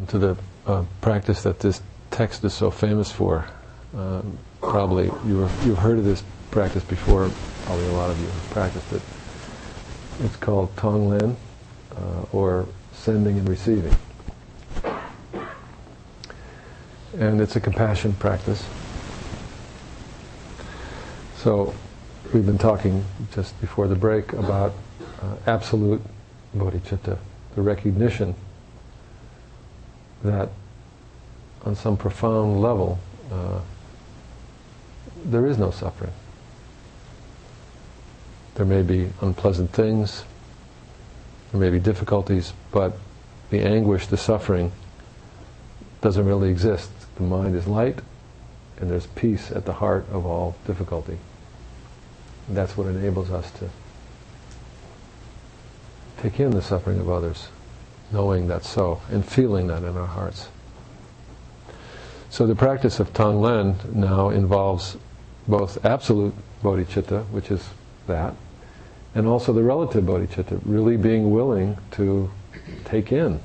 to the practice that this text is so famous for. Probably you've heard of this practice before. Probably a lot of you have practiced it. It's called Tonglen, or sending and receiving. And it's a compassion practice. So we've been talking just before the break about absolute bodhicitta, the recognition that on some profound level there is no suffering. There may be unpleasant things, there may be difficulties, but the anguish, the suffering, doesn't really exist. The mind is light, and there's peace at the heart of all difficulty. And that's what enables us to take in the suffering of others, knowing that's so, and feeling that in our hearts. So the practice of Tonglen now involves both absolute bodhicitta, which is that, and also the relative bodhicitta, really being willing to take in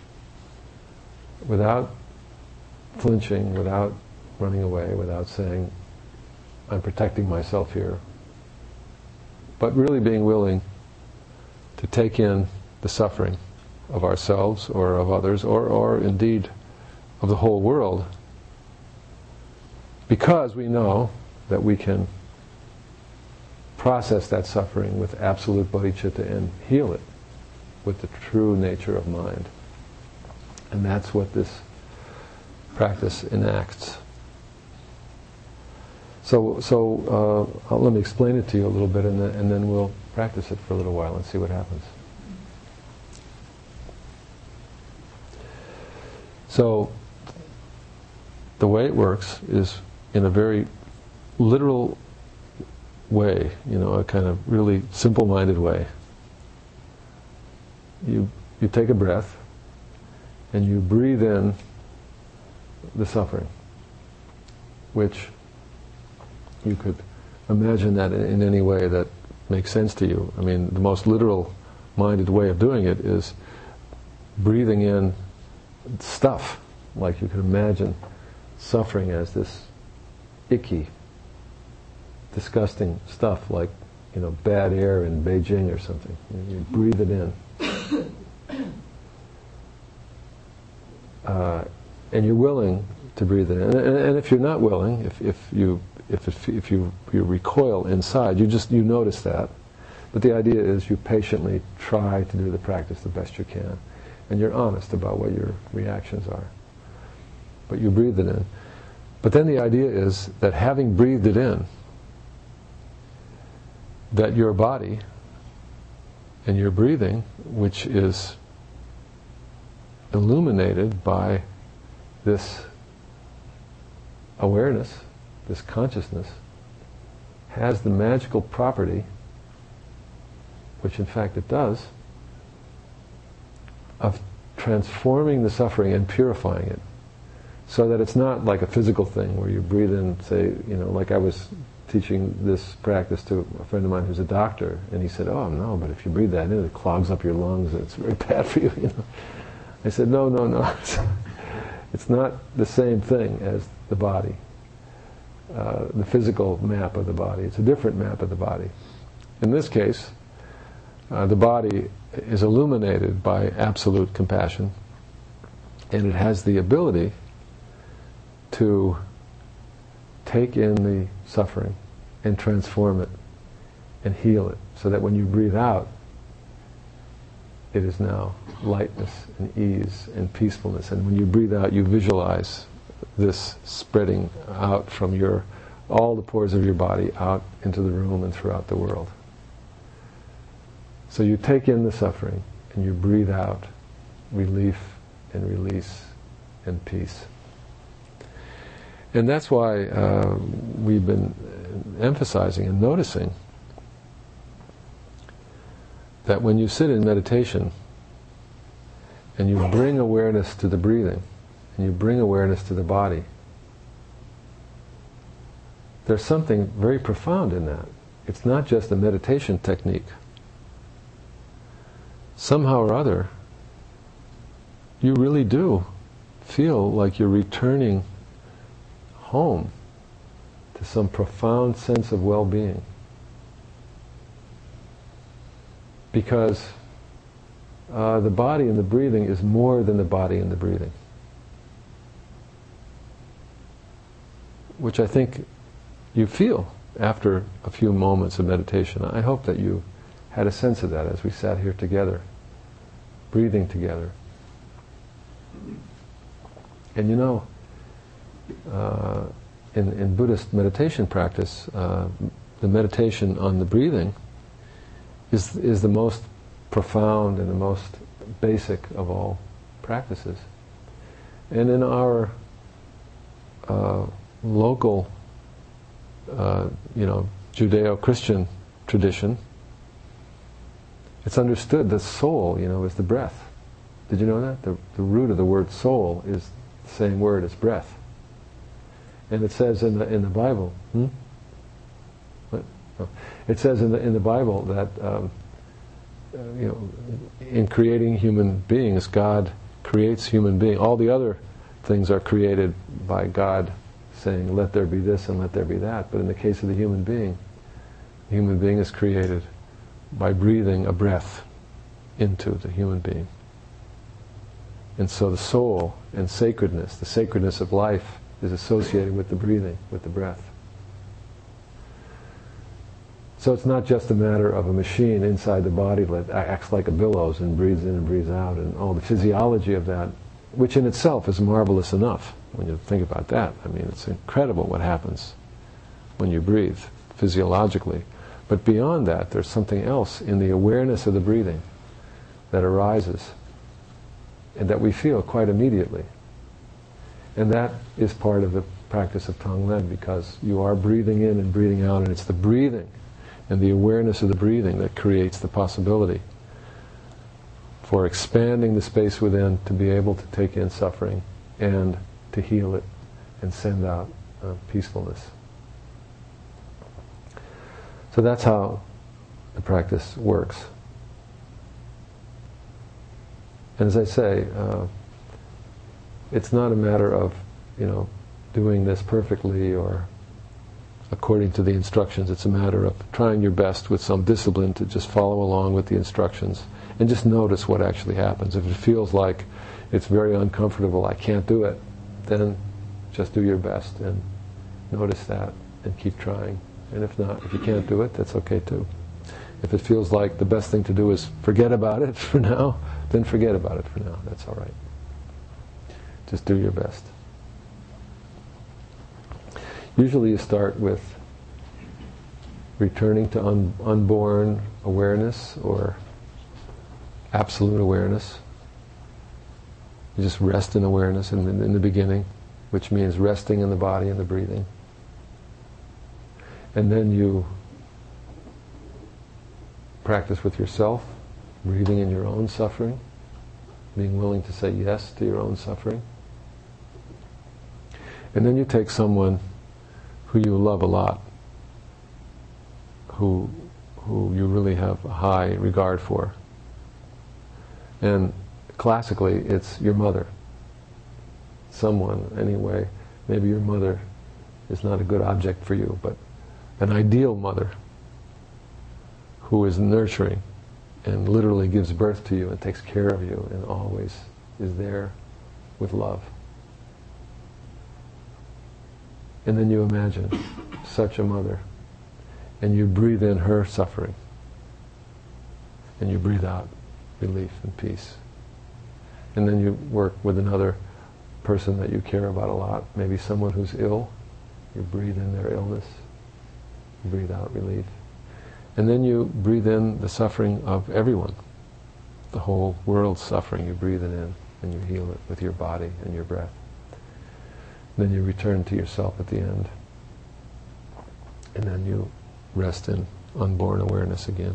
without flinching, without running away, without saying, I'm protecting myself here, but really being willing to take in the suffering of ourselves or of others, or indeed of the whole world, because we know that we can process that suffering with absolute bodhicitta and heal it with the true nature of mind. And that's what this practice enacts. So let me explain it to you a little bit, and then we'll practice it for a little while and see what happens. So the way it works is in a very literal way, a kind of really simple-minded way. You take a breath and you breathe in the suffering, which you could imagine that in any way that makes sense to you. I mean, the most literal-minded way of doing it is breathing in stuff, like you could imagine suffering as this icky, disgusting stuff, like bad air in Beijing or something. You breathe it in, and you're willing to breathe it in. And if you're not willing, if you recoil inside, you notice that. But the idea is you patiently try to do the practice the best you can, and you're honest about what your reactions are. But you breathe it in. But then the idea is that having breathed it in, that your body and your breathing, which is illuminated by this awareness, this consciousness, has the magical property, which in fact it does, of transforming the suffering and purifying it. So that it's not like a physical thing where you breathe in, say, like I was teaching this practice to a friend of mine who's a doctor, and he said, oh no, but if you breathe that in, it clogs up your lungs, and it's very bad for you, I said, no. It's not the same thing as the body, the physical map of the body. It's a different map of the body. In this case, the body is illuminated by absolute compassion, and it has the ability to take in the suffering and transform it and heal it, so that when you breathe out, it is now lightness and ease and peacefulness. And when you breathe out, you visualize this spreading out from all the pores of your body out into the room and throughout the world. So you take in the suffering and you breathe out relief and release and peace. And that's why we've been emphasizing and noticing that when you sit in meditation and you bring awareness to the breathing and you bring awareness to the body, there's something very profound in that. It's not just a meditation technique. Somehow or other, you really do feel like you're returning home to some profound sense of well-being. Because the body and the breathing is more than the body and the breathing. Which I think you feel after a few moments of meditation. I hope that you had a sense of that as we sat here together, breathing together. And you know, in Buddhist meditation practice, the meditation on the breathing is the most profound and the most basic of all practices. And in our local, Judeo-Christian tradition, it's understood that soul, is the breath. Did you know that? The root of the word soul is the same word as breath. And it says in the Bible, What? Oh. It says in the Bible that in creating human beings, God creates human beings. All the other things are created by God saying, let there be this and let there be that. But in the case of the human being is created by breathing a breath into the human being. And so the soul and sacredness, the sacredness of life, is associated with the breathing, with the breath. So it's not just a matter of a machine inside the body that acts like a billows and breathes in and breathes out, and all the physiology of that, which in itself is marvelous enough when you think about that. I mean, it's incredible what happens when you breathe physiologically. But beyond that, there's something else in the awareness of the breathing that arises and that we feel quite immediately. And that is part of the practice of Tonglen, because you are breathing in and breathing out, and it's the breathing and the awareness of the breathing that creates the possibility for expanding the space within to be able to take in suffering and to heal it and send out peacefulness. So that's how the practice works. And as I say, it's not a matter of, doing this perfectly or according to the instructions. It's a matter of trying your best with some discipline to just follow along with the instructions and just notice what actually happens. If it feels like it's very uncomfortable, I can't do it, then just do your best and notice that and keep trying. And if not, if you can't do it, that's okay too. If it feels like the best thing to do is forget about it for now, then forget about it for now. That's all right. Just do your best. Usually you start with returning to unborn awareness or absolute awareness. You just rest in awareness in the beginning, which means resting in the body and the breathing. And then you practice with yourself, breathing in your own suffering, being willing to say yes to your own suffering. And then you take someone who you love a lot, who you really have a high regard for. And classically, it's your mother. Someone, anyway. Maybe your mother is not a good object for you, but an ideal mother who is nurturing and literally gives birth to you and takes care of you and always is there with love. And then you imagine such a mother, and you breathe in her suffering, and you breathe out relief and peace. And then you work with another person that you care about a lot, maybe someone who's ill. You breathe in their illness, you breathe out relief. And then you breathe in the suffering of everyone, the whole world's suffering. You breathe it in and you heal it with your body and your breath. Then you return to yourself at the end. And then you rest in unborn awareness again.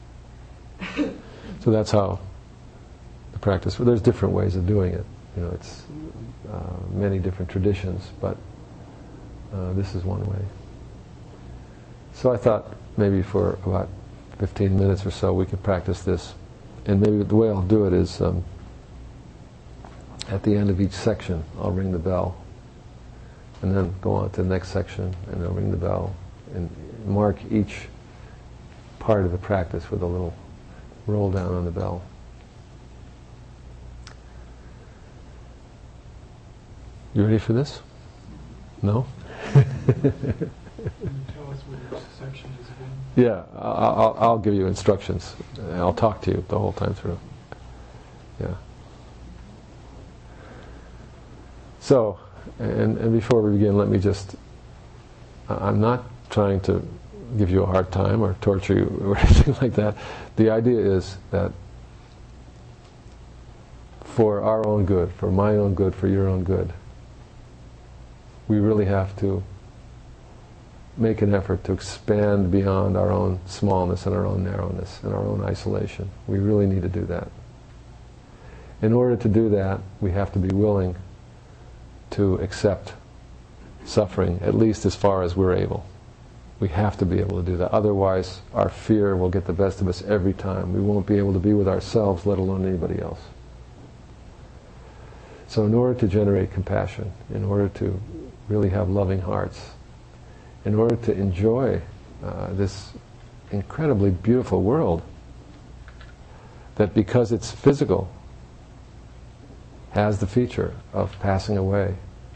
So that's how the practice. Well, there's different ways of doing it. It's many different traditions, but this is one way. So I thought maybe for about 15 minutes or so we could practice this. And maybe the way I'll do it is at the end of each section, I'll ring the bell, and then go on to the next section, and I'll ring the bell, and mark each part of the practice with a little roll down on the bell. You ready for this? No? Can you tell us which section is in? Yeah, I'll give you instructions. I'll talk to you the whole time through. Yeah. So, and before we begin, let me just, I'm not trying to give you a hard time or torture you or anything like that. The idea is that for our own good, for my own good, for your own good, we really have to make an effort to expand beyond our own smallness and our own narrowness and our own isolation. We really need to do that. In order to do that, we have to be willing to accept suffering, at least as far as we're able. We have to be able to do that. Otherwise, our fear will get the best of us every time. We won't be able to be with ourselves, let alone anybody else. So in order to generate compassion, in order to really have loving hearts, in order to enjoy this incredibly beautiful world, that because it's physical, has the feature of passing away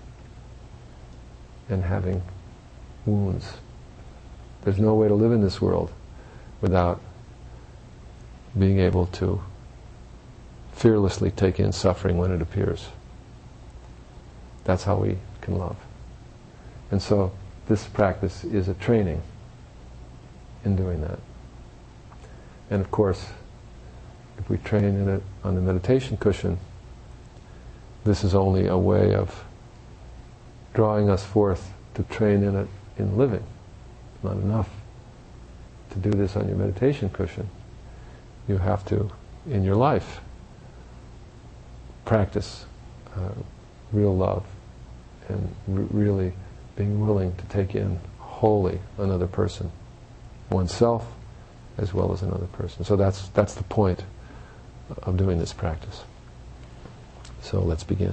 and having wounds. There's no way to live in this world without being able to fearlessly take in suffering when it appears. That's how we can love. And so this practice is a training in doing that. And of course, if we train in it on the meditation cushion, this is only a way of drawing us forth to train in it in living. It's not enough to do this on your meditation cushion. You have to, in your life, practice real love and really being willing to take in wholly another person, oneself as well as another person. So that's the point of doing this practice. So let's begin.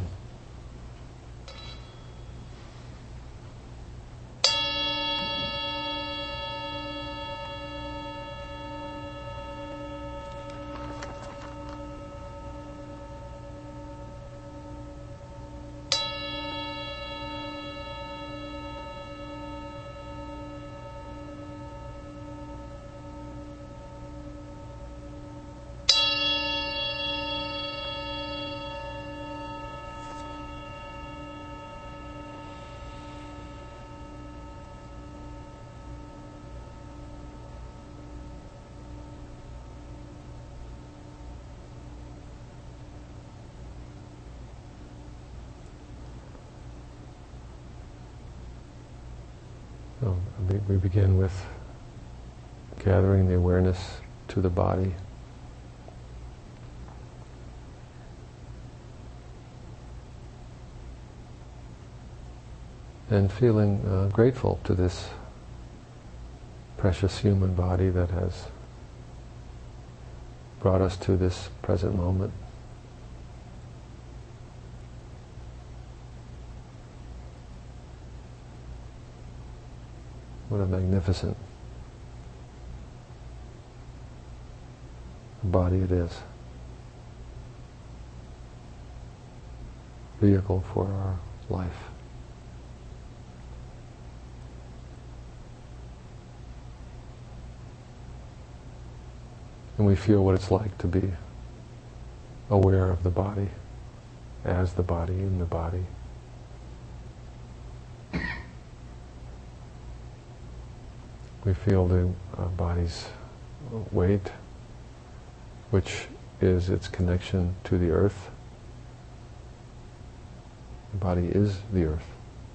So we begin with gathering the awareness to the body. And feeling grateful to this precious human body that has brought us to this present moment. What a magnificent body it is. Vehicle for our life. And we feel what it's like to be aware of the body, as the body, in the body. We feel the body's weight, which is its connection to the earth. The body is the earth.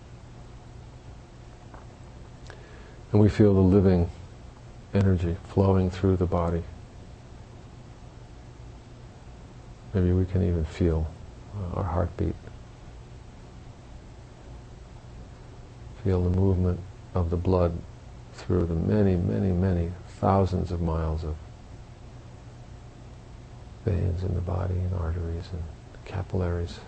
And we feel the living energy flowing through the body. Maybe we can even feel our heartbeat. Feel the movement of the blood through the many, many, many thousands of miles of veins in the body and arteries and capillaries.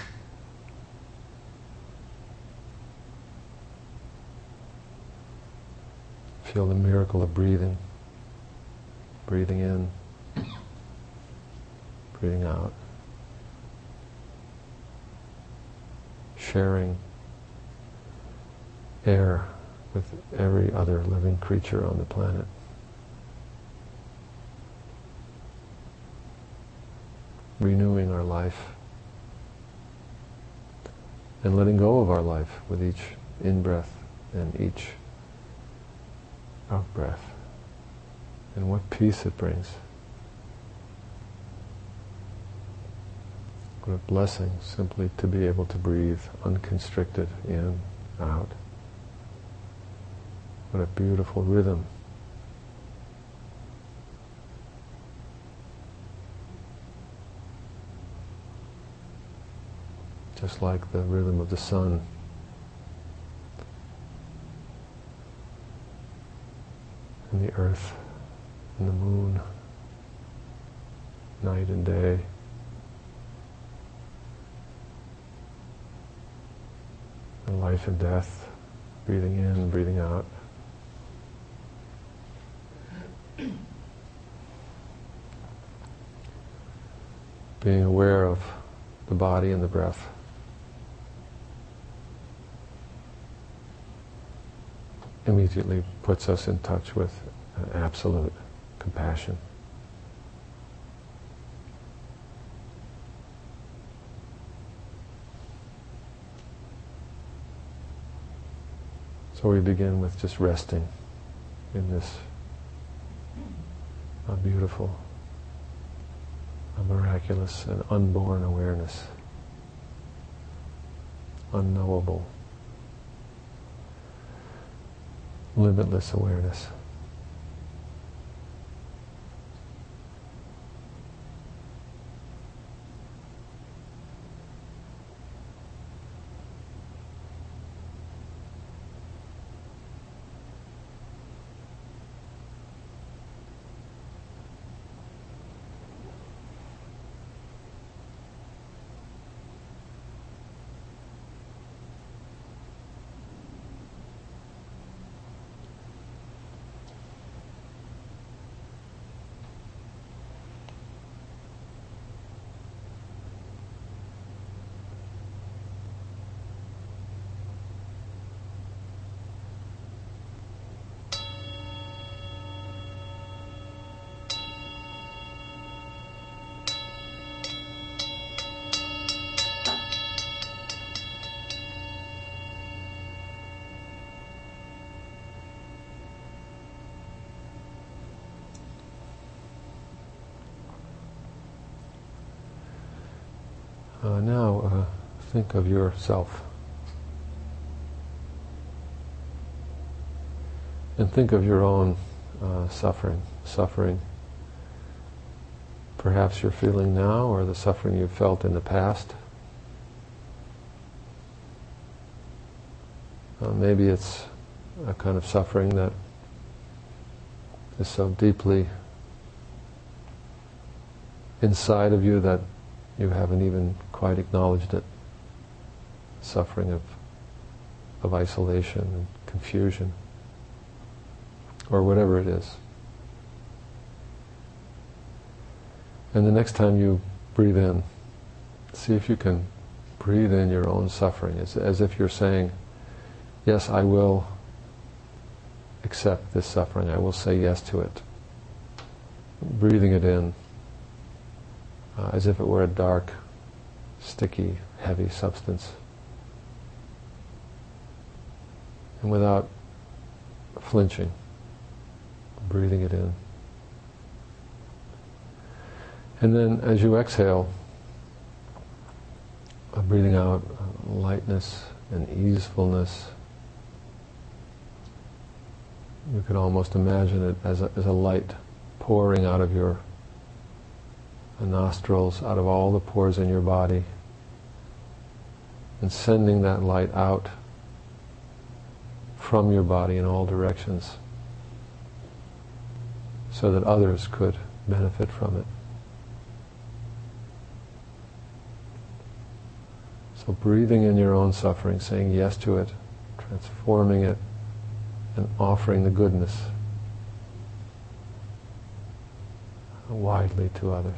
Feel the miracle of breathing. Breathing in, breathing out. Sharing air with every other living creature on the planet. Renewing our life and letting go of our life with each in-breath and each out-breath. And what peace it brings. What a blessing simply to be able to breathe unconstricted in, out. What a beautiful rhythm. Just like the rhythm of the sun. And the earth and the moon, night and day. And life and death, breathing in, breathing out. Being aware of the body and the breath. Immediately puts us in touch with absolute compassion. So we begin with just resting in this beautiful, miraculous and unborn awareness, unknowable, limitless awareness. Now think of yourself. And think of your own suffering. Perhaps you're feeling now, or the suffering you've felt in the past. Maybe it's a kind of suffering that is so deeply inside of you that you haven't even quite acknowledged it. Suffering of isolation and confusion, or whatever it is. And the next time you breathe in, see if you can breathe in your own suffering, as if you're saying, yes, I will accept this suffering, I will say yes to it. Breathing it in, as if it were a dark, sticky, heavy substance. And without flinching, breathing it in. And then as you exhale, breathing out lightness and easefulness. You could almost imagine it as a light pouring out of your nostrils, out of all the pores in your body, and sending that light out from your body in all directions so that others could benefit from it. So breathing in your own suffering, saying yes to it, transforming it, and offering the goodness widely to others.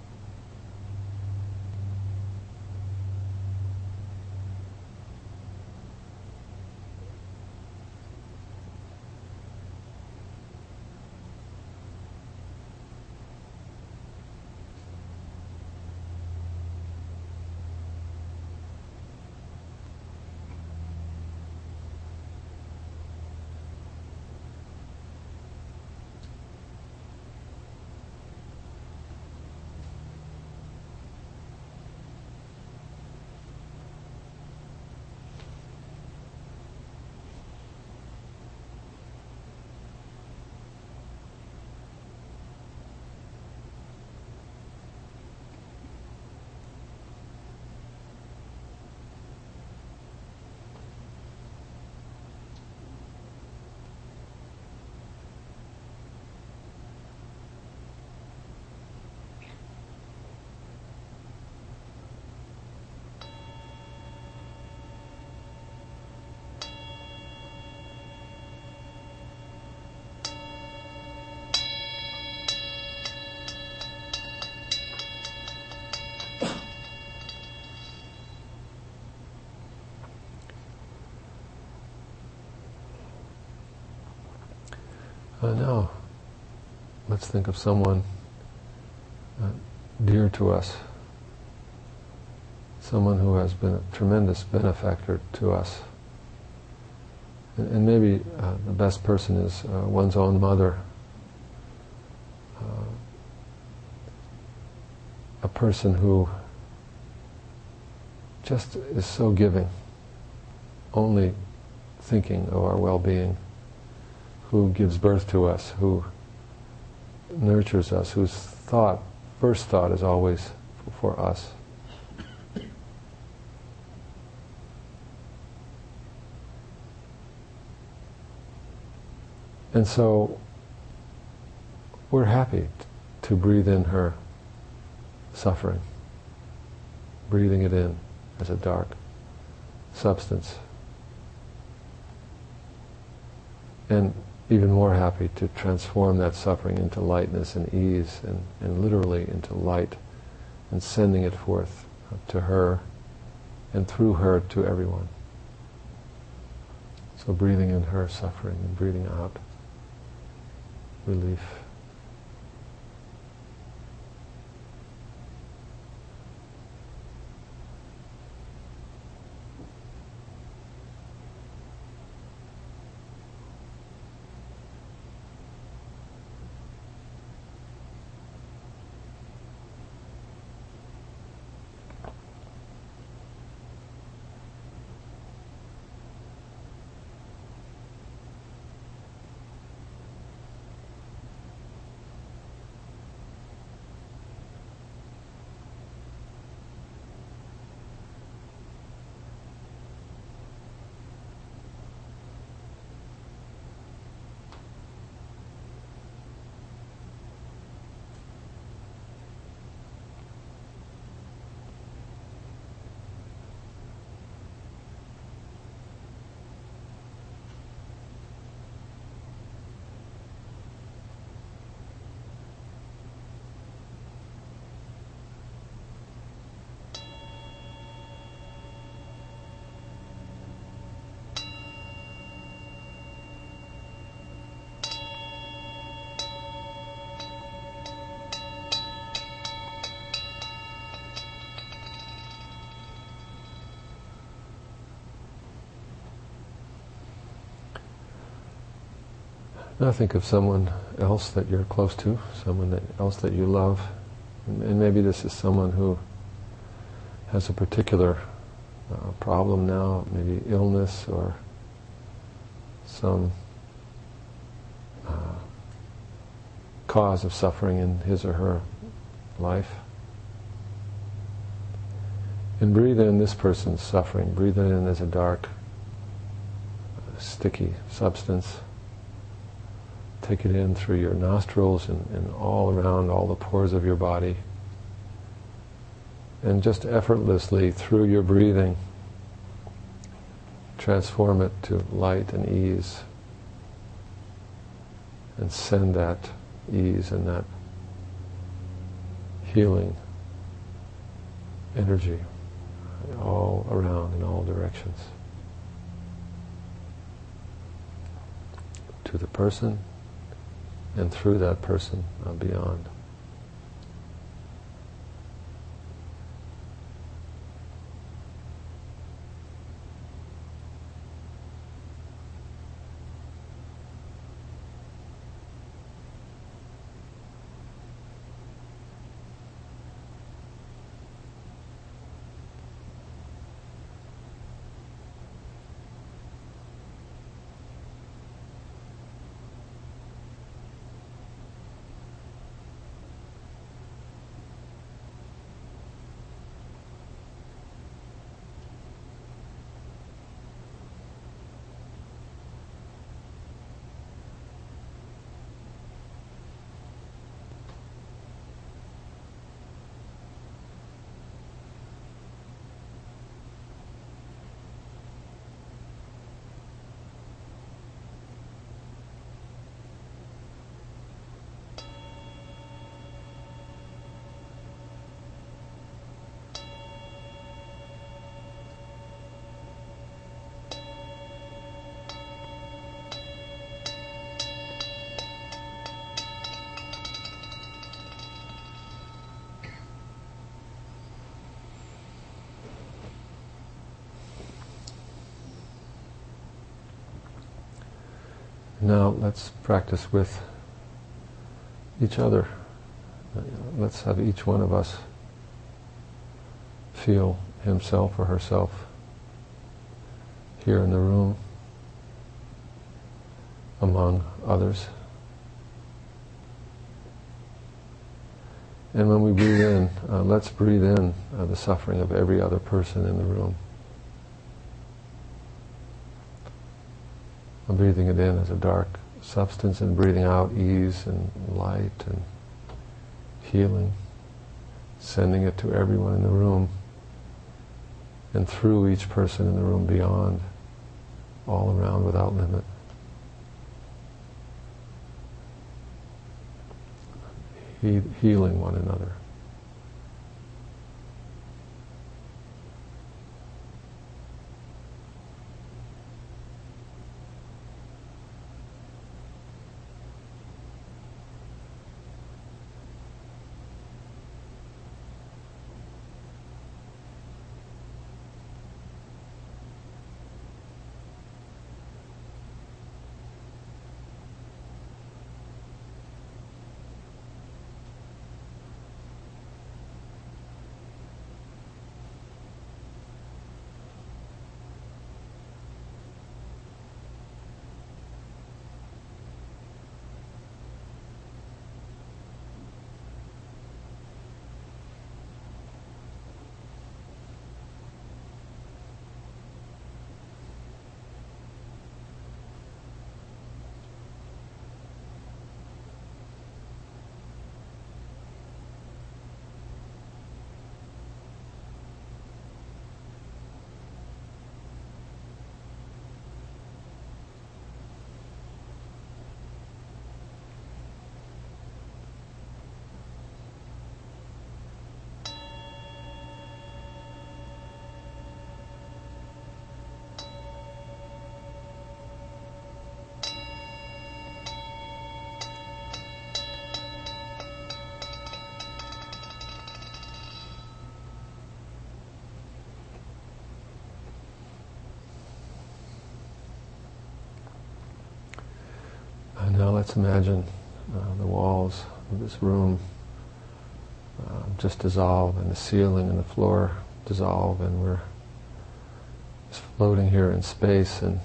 Now, let's think of someone dear to us, someone who has been a tremendous benefactor to us. And maybe the best person is one's own mother, a person who just is so giving, only thinking of our well-being, who gives birth to us, who nurtures us, whose first thought is always for us. And so we're happy to breathe in her suffering, breathing it in as a dark substance. And even more happy to transform that suffering into lightness and ease and literally into light, and sending it forth to her and through her to everyone. So breathing in her suffering and breathing out relief. Now think of someone else that you're close to, someone else that you love, and maybe this is someone who has a particular problem now, maybe illness or some cause of suffering in his or her life. And breathe in this person's suffering. Breathe it in as a dark, sticky substance. Take it in through your nostrils and all around all the pores of your body. And just effortlessly, through your breathing, transform it to light and ease. And send that ease and that healing energy all around in all directions. To the person, and through that person beyond. Now let's practice with each other. Let's have each one of us feel himself or herself here in the room among others. And when we breathe in, let's breathe in the suffering of every other person in the room. I'm breathing it in as a dark substance and breathing out ease and light and healing, sending it to everyone in the room and through each person in the room beyond, all around without limit. Healing one another. And now let's imagine the walls of this room just dissolve, and the ceiling and the floor dissolve, and we're just floating here in space, and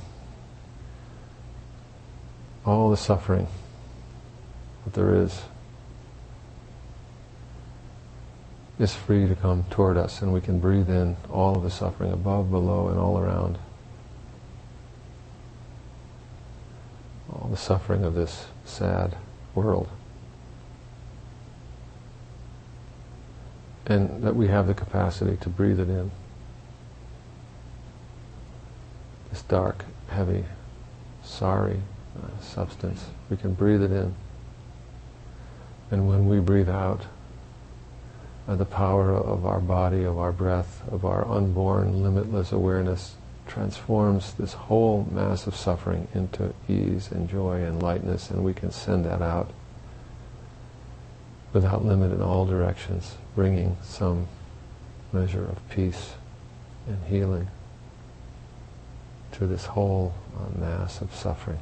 all the suffering that there is free to come toward us, and we can breathe in all of the suffering above, below, and all around. All the suffering of this sad world. and that we have the capacity to breathe it in. This dark, heavy, sorry substance, we can breathe it in. And when we breathe out, the power of our body, of our breath, of our unborn, limitless awareness transforms this whole mass of suffering into ease and joy and lightness, and we can send that out without limit in all directions, bringing some measure of peace and healing to this whole mass of suffering.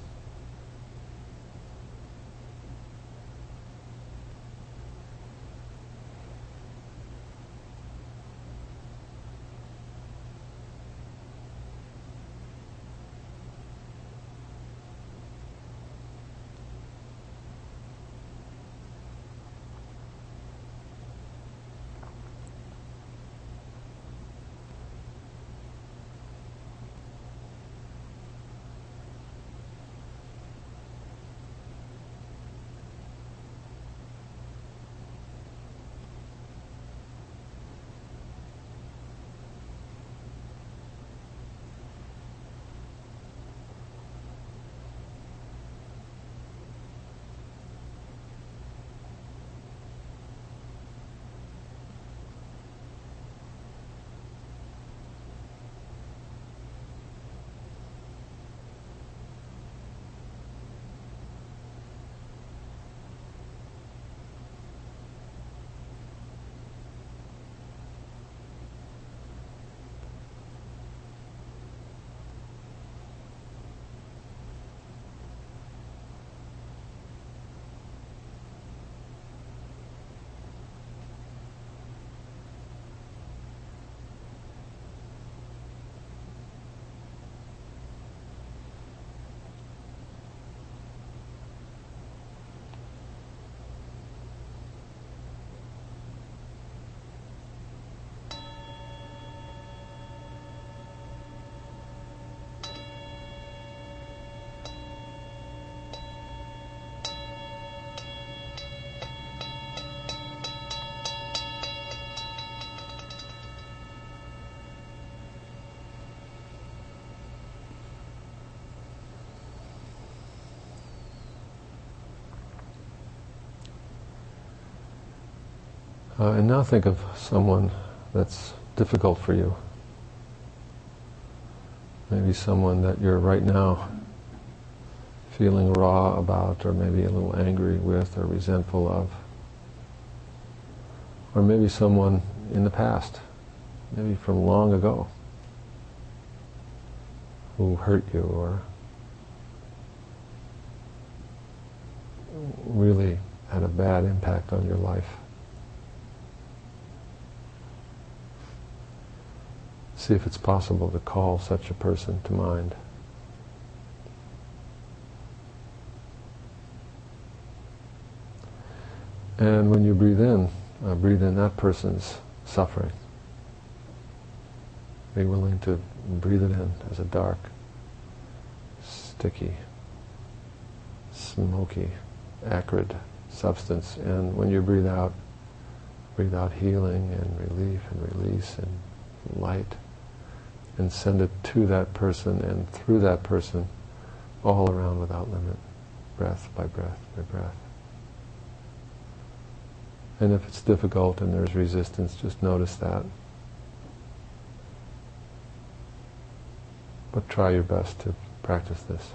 And now think of someone that's difficult for you. Maybe someone that you're right now feeling raw about, or maybe a little angry with, or resentful of. Or maybe someone in the past, maybe from long ago, who hurt you or really had a bad impact on your life. See if it's possible to call such a person to mind. And when you breathe in that person's suffering. Be willing to breathe it in as a dark, sticky, smoky, acrid substance. And when you breathe out healing and relief and release and light. And send it to that person and through that person all around without limit, breath by breath by breath. And if it's difficult and there's resistance, just notice that. But try your best to practice this.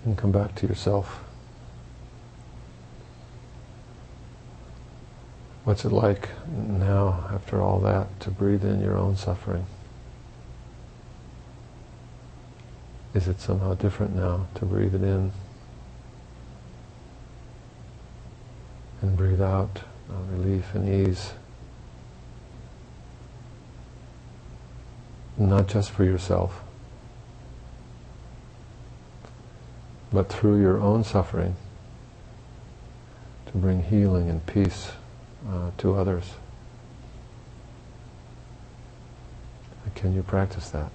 And come back to yourself. What's it like now, after all that, to breathe in your own suffering? Is it somehow different now to breathe it in and breathe out, relief and ease? Not just for yourself, but through your own suffering to bring healing and peace to others. Can you practice that?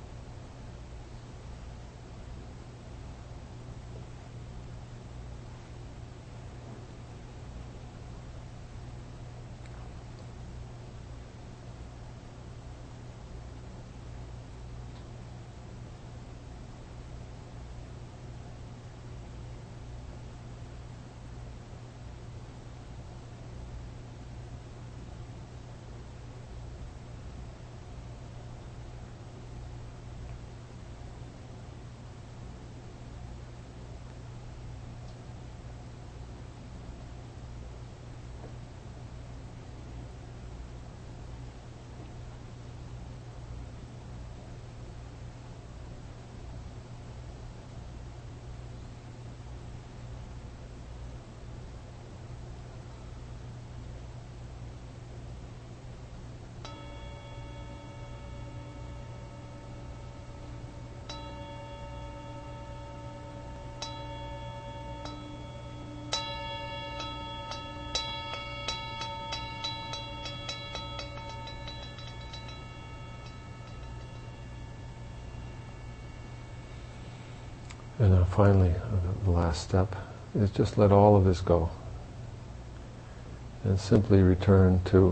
And now finally, the last step is just let all of this go and simply return to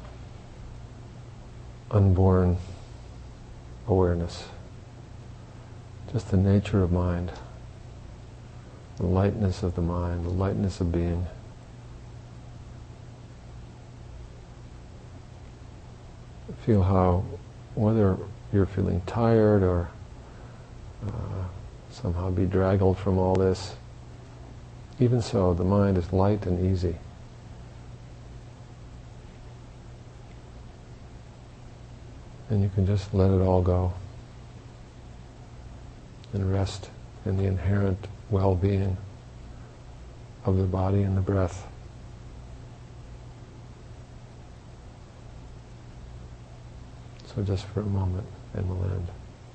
unborn awareness. Just the nature of mind, the lightness of the mind, the lightness of being. Feel how, whether you're feeling tired or somehow bedraggled from all this, even so, the mind is light and easy. And you can just let it all go and rest in the inherent well-being of the body and the breath. So just for a moment, and we'll end.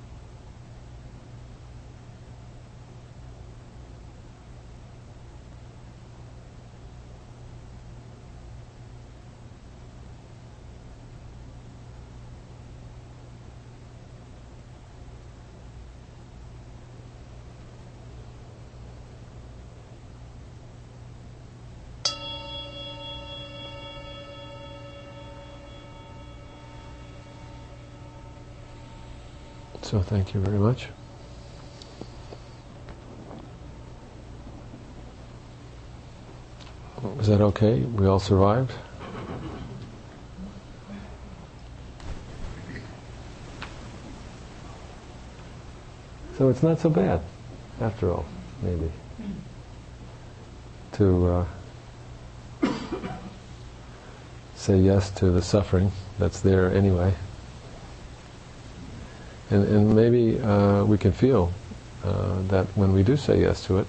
So thank you very much. Was that okay? We all survived? So it's not so bad, after all, maybe, to say yes to the suffering that's there anyway. And maybe we can feel that when we do say yes to it,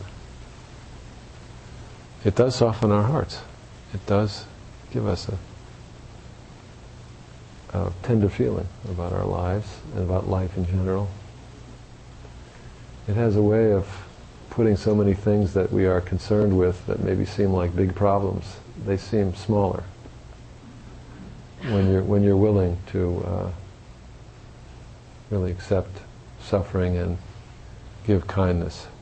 it does soften our hearts. It does give us a tender feeling about our lives and about life in general. It has a way of putting so many things that we are concerned with that maybe seem like big problems. They seem smaller when you're willing to really accept suffering and give kindness.